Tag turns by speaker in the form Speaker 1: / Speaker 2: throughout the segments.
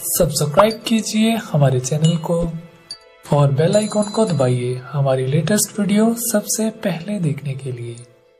Speaker 1: Subscribe कीजिए हमारे channel को और बेल आइकॉन को दबाइए हमारी लेटेस्ट वीडियो सबसे पहले देखने के लिए।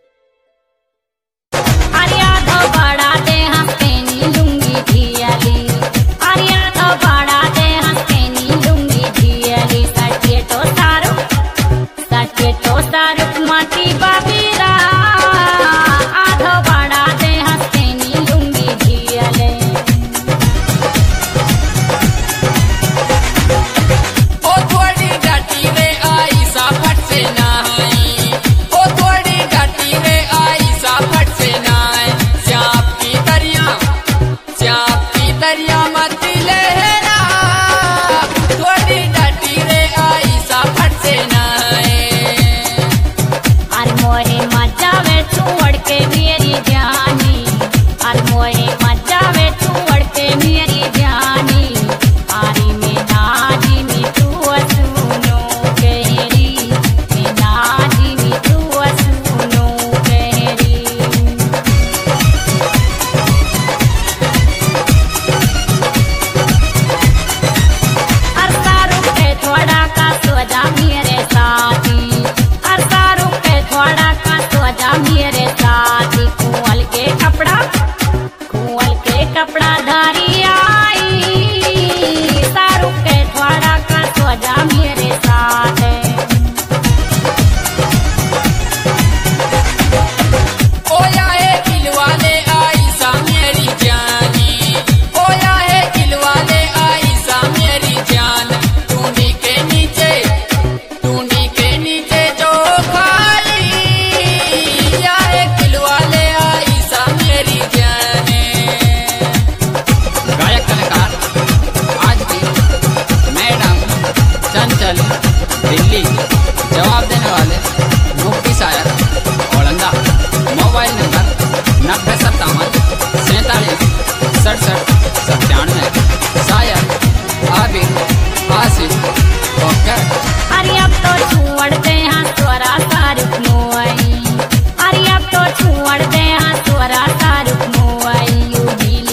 Speaker 2: दिल्ली जवाब देने वाले मुफ्ती शायर औलंदा। Mobile number 9057 47 67 97। शायर आबिद आसिफ ओकर।
Speaker 3: अरे अब तो छोड़ दे हाँ स्वरा शाहरुख मोई, अरे अब तो छोड़ दे हाँ स्वरा शाहरुख मोई। यू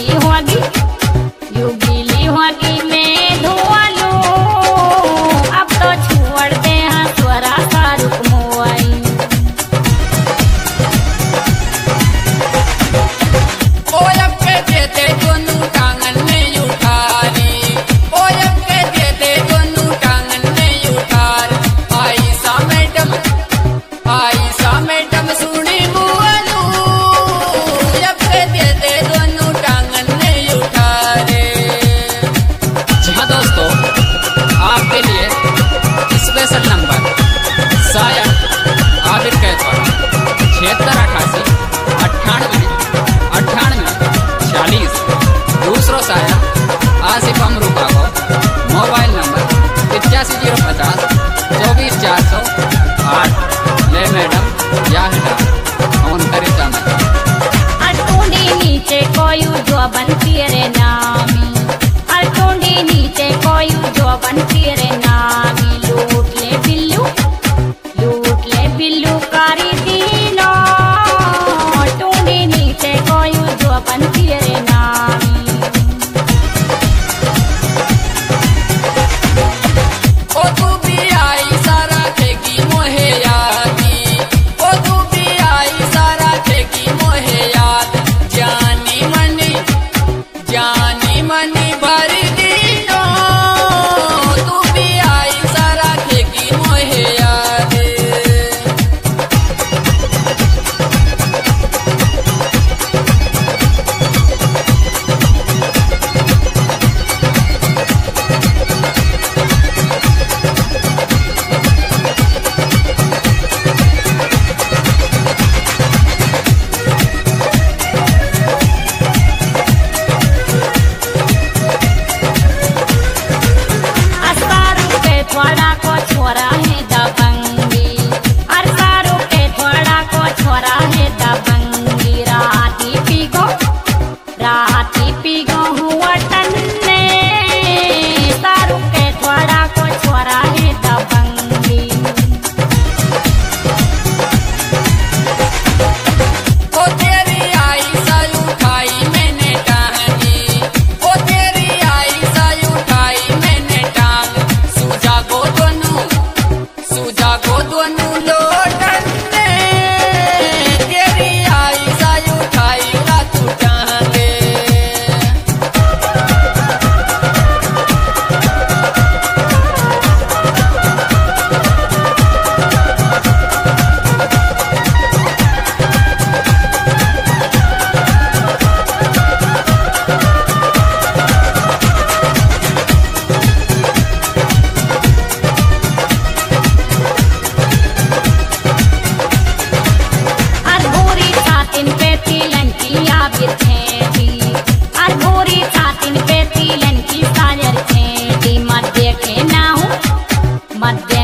Speaker 3: गीली होगी मैं धुआं लूं, अब तो छोड़ दे हाँ स्वरा शाहरुख मोई।
Speaker 2: स्पेशल नंबर शायर आबिद कैथवाड़ा 7688 98 98 46। दूसरो शायर आसिफ अमरूका को मोबाइल नंबर 85050 24408। ले मैडम या हिडा फोन करे जाना।
Speaker 3: अटूंडी नीचे कोई जो बनती रे नामी, अटूंडी नीचे कोई जो बनती रे नामी। लूट ले बिल्लू कारी दीनो, टूंडी नीचे कोई जो बनती रे नामी।
Speaker 2: ओ तू भी आई सारा ठेकी मोहे यादी, ओ तू भी आई सारा ठेकी मोहे याद। जानी मनी भर दीनो, तू भी आई सारा ठेकी मोहे याद।
Speaker 3: थोड़ा को छोरा है दबंगी, अरसारू के थोड़ा को छोरा है दबंगी। राती पीगो हुआ टन्ने, सारू के थोड़ा को छोरा है दबंगी।
Speaker 2: ओ तेरी आई सा उठाई मैंने टहनी, ओ तेरी आई सा
Speaker 3: छातिन पे तिलन की साजर छेड़ी मत देखे ना हूँ मत